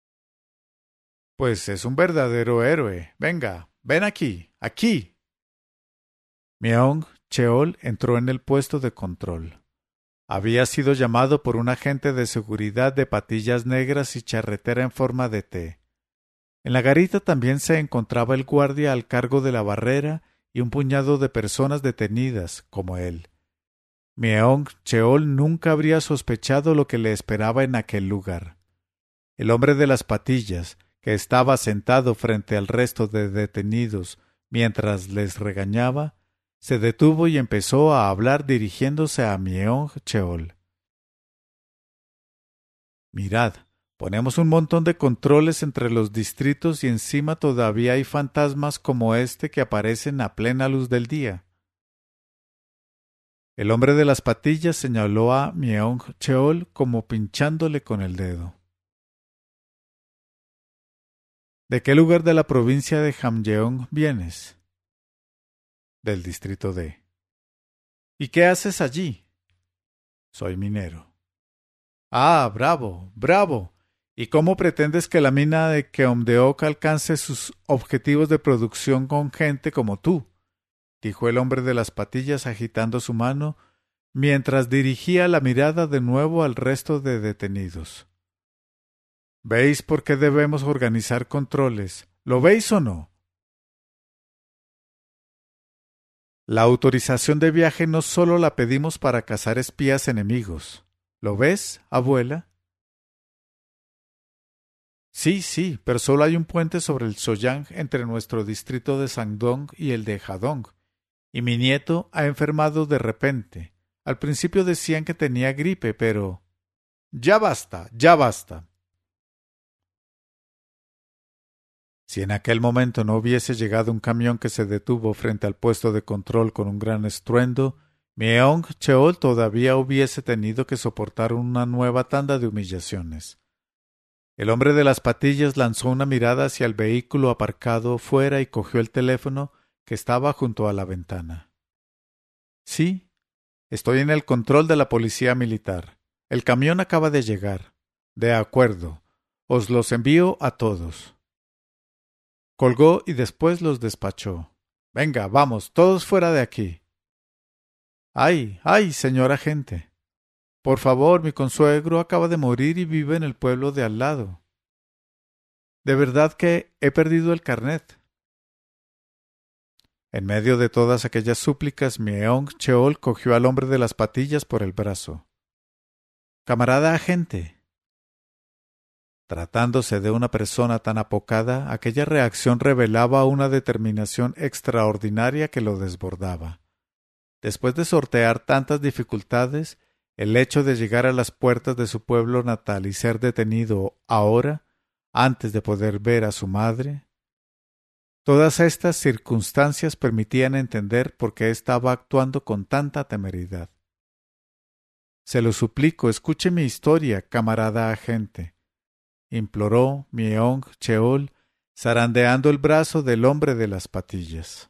Pues es un verdadero héroe. Venga, ven aquí, aquí. Myung Cheol entró en el puesto de control. Había sido llamado por un agente de seguridad de patillas negras y charretera en forma de T. En la garita también se encontraba el guardia al cargo de la barrera y un puñado de personas detenidas, como él. Myung Cheol nunca habría sospechado lo que le esperaba en aquel lugar. El hombre de las patillas, que estaba sentado frente al resto de detenidos mientras les regañaba, se detuvo y empezó a hablar dirigiéndose a Myung Cheol. Mirad, ponemos un montón de controles entre los distritos y encima todavía hay fantasmas como este que aparecen a plena luz del día. El hombre de las patillas señaló a Myung Cheol como pinchándole con el dedo. ¿De qué lugar de la provincia de Hamgyeong vienes? Del distrito D. ¿Y qué haces allí? Soy minero. Ah, bravo, bravo. ¿Y cómo pretendes que la mina de Keomdeok alcance sus objetivos de producción con gente como tú? Dijo el hombre de las patillas agitando su mano, mientras dirigía la mirada de nuevo al resto de detenidos. ¿Veis por qué debemos organizar controles? ¿Lo veis o no? La autorización de viaje no solo la pedimos para cazar espías enemigos. ¿Lo ves, abuela? Sí, pero solo hay un puente sobre el Soyang entre nuestro distrito de Sangdong y el de Jadong. Y mi nieto ha enfermado de repente. Al principio decían que tenía gripe, pero... Ya basta, ya basta. Si en aquel momento no hubiese llegado un camión que se detuvo frente al puesto de control con un gran estruendo, Myung Cheol todavía hubiese tenido que soportar una nueva tanda de humillaciones. El hombre de las patillas lanzó una mirada hacia el vehículo aparcado fuera y cogió el teléfono que estaba junto a la ventana. Sí, estoy en el control de la policía militar. El camión acaba de llegar. De acuerdo. Os los envío a todos. Colgó y después los despachó. Venga, vamos, todos fuera de aquí. ¡Ay, ay, señor agente! Por favor, mi consuegro acaba de morir y vive en el pueblo de al lado. De verdad que he perdido el carnet. En medio de todas aquellas súplicas, Myeong Cheol cogió al hombre de las patillas por el brazo. Camarada agente. Tratándose de una persona tan apocada, aquella reacción revelaba una determinación extraordinaria que lo desbordaba. Después de sortear tantas dificultades, el hecho de llegar a las puertas de su pueblo natal y ser detenido ahora, antes de poder ver a su madre, todas estas circunstancias permitían entender por qué estaba actuando con tanta temeridad. Se lo suplico, escuche mi historia, camarada agente, imploró Myeong Cheol, zarandeando el brazo del hombre de las patillas.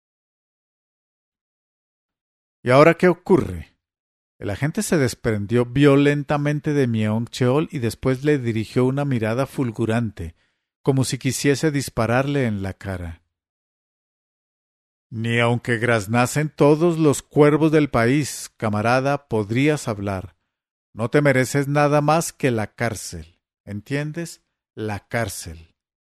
¿Y ahora qué ocurre? El agente se desprendió violentamente de Myeong Cheol y después le dirigió una mirada fulgurante, como si quisiese dispararle en la cara. Ni aunque graznasen todos los cuervos del país, camarada, podrías hablar. No te mereces nada más que la cárcel. ¿Entiendes? La cárcel.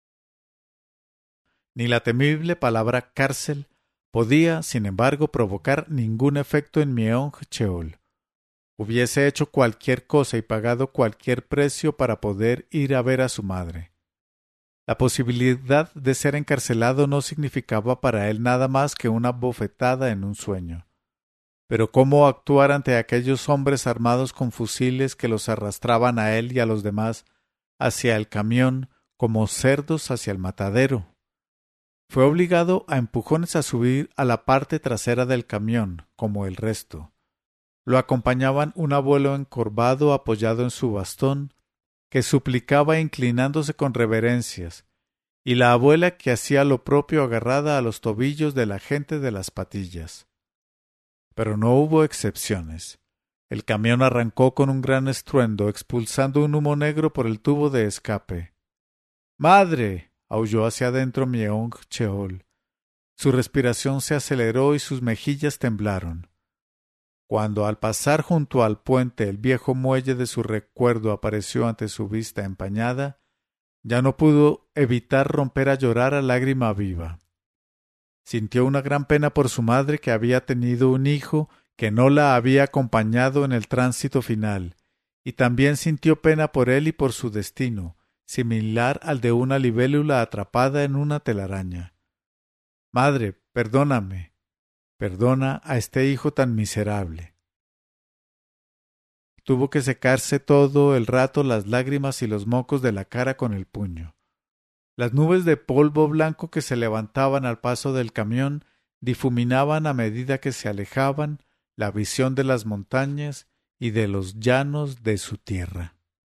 Ni la temible palabra cárcel podía, sin embargo, provocar ningún efecto en Myeong Cheol. Hubiese hecho cualquier cosa y pagado cualquier precio para poder ir a ver a su madre. La posibilidad de ser encarcelado no significaba para él nada más que una bofetada en un sueño. Pero cómo actuar ante aquellos hombres armados con fusiles que los arrastraban a él y a los demás hacia el camión como cerdos hacia el matadero. Fue obligado a empujones a subir a la parte trasera del camión, como el resto. Lo acompañaban un abuelo encorvado apoyado en su bastón, que suplicaba inclinándose con reverencias, y la abuela que hacía lo propio agarrada a los tobillos de la gente de las patillas. Pero no hubo excepciones. El camión arrancó con un gran estruendo, expulsando un humo negro por el tubo de escape. ¡Madre! Aulló hacia adentro Myeong Cheol. Su respiración se aceleró y sus mejillas temblaron. Cuando al pasar junto al puente el viejo muelle de su recuerdo apareció ante su vista empañada, ya no pudo evitar romper a llorar a lágrima viva. Sintió una gran pena por su madre que había tenido un hijo que no la había acompañado en el tránsito final, y también sintió pena por él y por su destino, similar al de una libélula atrapada en una telaraña. Madre, perdóname. Perdona a este hijo tan miserable. Tuvo que secarse todo el rato las lágrimas y los mocos de la cara con el puño. Las nubes de polvo blanco que se levantaban al paso del camión difuminaban a medida que se alejaban la visión de las montañas y de los llanos de su tierra.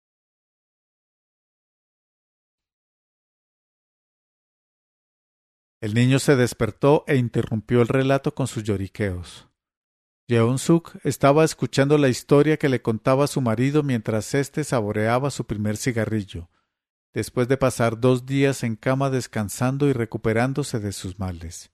El niño se despertó e interrumpió el relato con sus lloriqueos. Jeon-suk estaba escuchando la historia que le contaba su marido mientras éste saboreaba su primer cigarrillo, después de pasar 2 días en cama descansando y recuperándose de sus males.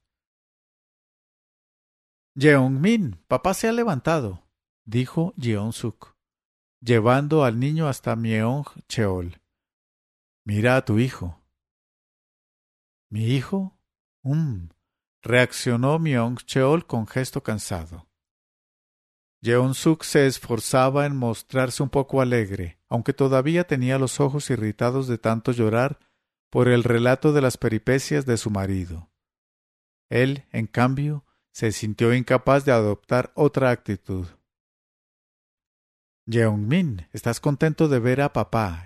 Jeong-min, papá se ha levantado, dijo Jeon-suk, llevando al niño hasta Myeong Cheol. Mira a tu hijo. ¿Mi hijo? Reaccionó Myeong Cheol con gesto cansado. Jeon-suk se esforzaba en mostrarse un poco alegre, aunque todavía tenía los ojos irritados de tanto llorar por el relato de las peripecias de su marido. Él, en cambio, se sintió incapaz de adoptar otra actitud. Jeong-min, ¿estás contento de ver a papá,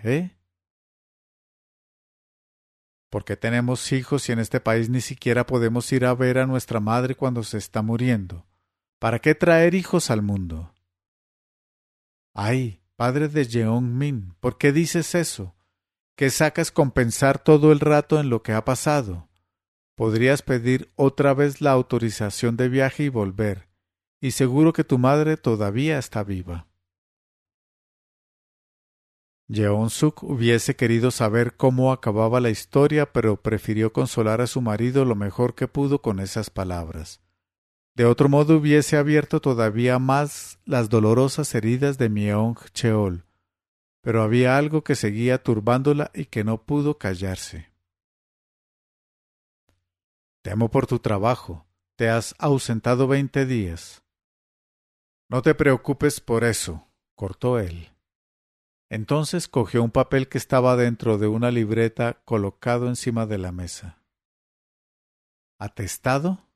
¿Por qué tenemos hijos y en este país ni siquiera podemos ir a ver a nuestra madre cuando se está muriendo? ¿Para qué traer hijos al mundo? Ay, padre de Jeong-min, ¿por qué dices eso? ¿Qué sacas con pensar todo el rato en lo que ha pasado? Podrías pedir otra vez la autorización de viaje y volver, y seguro que tu madre todavía está viva. Jeon-suk hubiese querido saber cómo acababa la historia, pero prefirió consolar a su marido lo mejor que pudo con esas palabras. De otro modo hubiese abierto todavía más las dolorosas heridas de Myeong-cheol, pero había algo que seguía turbándola y que no pudo callarse. Temo por tu trabajo. Te has ausentado 20 días. No te preocupes por eso, cortó él. Entonces cogió un papel que estaba dentro de una libreta colocado encima de la mesa. ¿Atestado?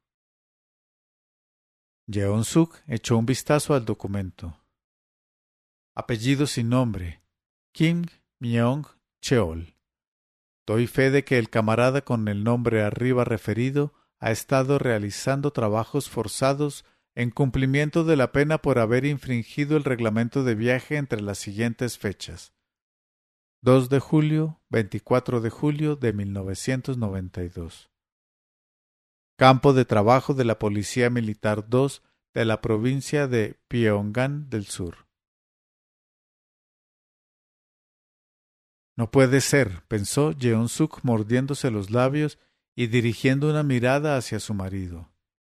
Jeon-suk echó un vistazo al documento. Apellido sin nombre. Kim Myong-cheol. Doy fe de que el camarada con el nombre arriba referido ha estado realizando trabajos forzados en cumplimiento de la pena por haber infringido el reglamento de viaje entre las siguientes fechas: 2 de julio, 24 de julio de 1992. Campo de trabajo de la Policía Militar 2 de la provincia de Pyongan del Sur. No puede ser, pensó Jeon-suk mordiéndose los labios y dirigiendo una mirada hacia su marido.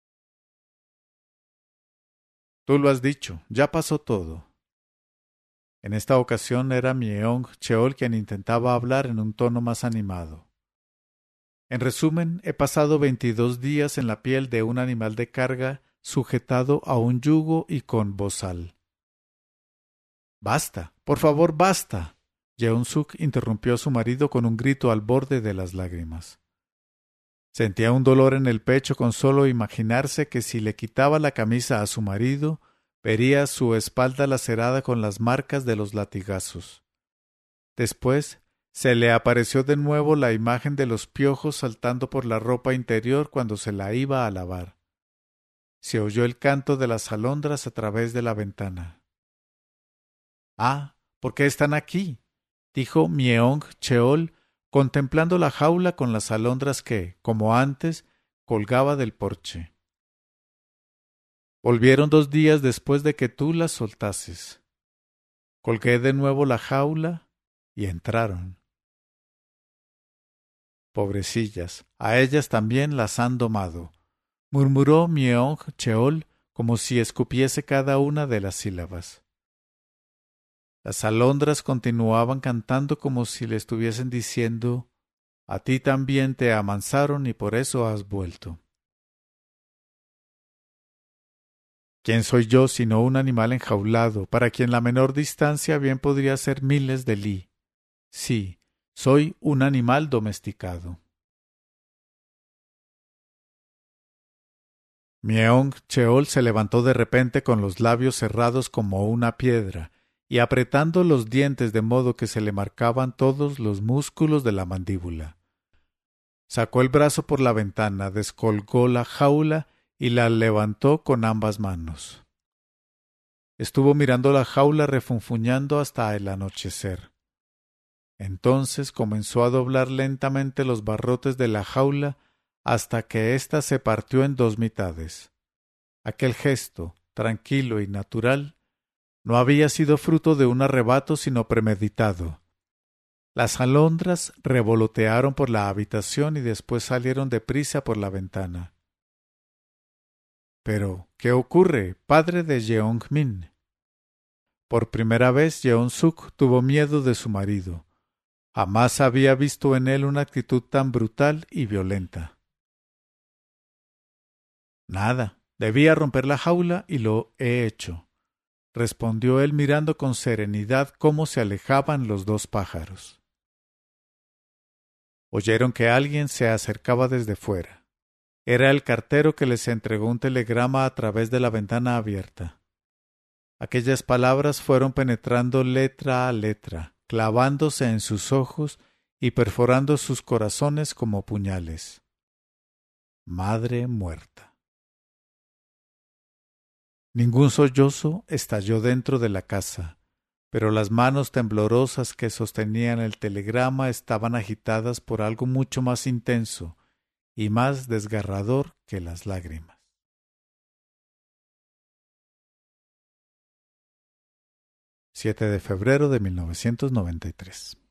Tú lo has dicho, ya pasó todo. En esta ocasión era Myeong-cheol quien intentaba hablar en un tono más animado. En resumen, he pasado 22 días en la piel de un animal de carga sujetado a un yugo y con bozal. Basta, por favor, basta. Jeon-suk interrumpió a su marido con un grito al borde de las lágrimas. Sentía un dolor en el pecho con solo imaginarse que si le quitaba la camisa a su marido, vería su espalda lacerada con las marcas de los latigazos. Después se le apareció de nuevo la imagen de los piojos saltando por la ropa interior cuando se la iba a lavar. Se oyó el canto de las alondras a través de la ventana. «Ah, ¿por qué están aquí?», dijo Myeong-cheol, contemplando la jaula con las alondras que, como antes, colgaba del porche. Volvieron 2 días después de que tú las soltases. Colgué de nuevo la jaula y entraron. Pobrecillas, a ellas también las han domado, murmuró Myeong-cheol como si escupiese cada una de las sílabas. Las alondras continuaban cantando como si le estuviesen diciendo: «A ti también te amansaron y por eso has vuelto». ¿Quién soy yo sino un animal enjaulado, para quien la menor distancia bien podría ser miles de li? Sí, soy un animal domesticado. Myeong-cheol se levantó de repente con los labios cerrados como una piedra y apretando los dientes de modo que se le marcaban todos los músculos de la mandíbula. Sacó el brazo por la ventana, descolgó la jaula y la levantó con ambas manos. Estuvo mirando la jaula refunfuñando hasta el anochecer. Entonces comenzó a doblar lentamente los barrotes de la jaula hasta que ésta se partió en 2 mitades. Aquel gesto, tranquilo y natural, no había sido fruto de un arrebato sino premeditado. Las alondras revolotearon por la habitación y después salieron deprisa por la ventana. Pero, ¿qué ocurre, padre de Jeong-min? Por primera vez Jeon-suk tuvo miedo de su marido. Jamás había visto en él una actitud tan brutal y violenta. Nada, debía romper la jaula y lo he hecho, respondió él mirando con serenidad cómo se alejaban los 2 pájaros. Oyeron que alguien se acercaba desde fuera. Era el cartero que les entregó un telegrama a través de la ventana abierta. Aquellas palabras fueron penetrando letra a letra, clavándose en sus ojos y perforando sus corazones como puñales. Madre muerta. Ningún sollozo estalló dentro de la casa, pero las manos temblorosas que sostenían el telegrama estaban agitadas por algo mucho más intenso y más desgarrador que las lágrimas. 7 de febrero de 1993.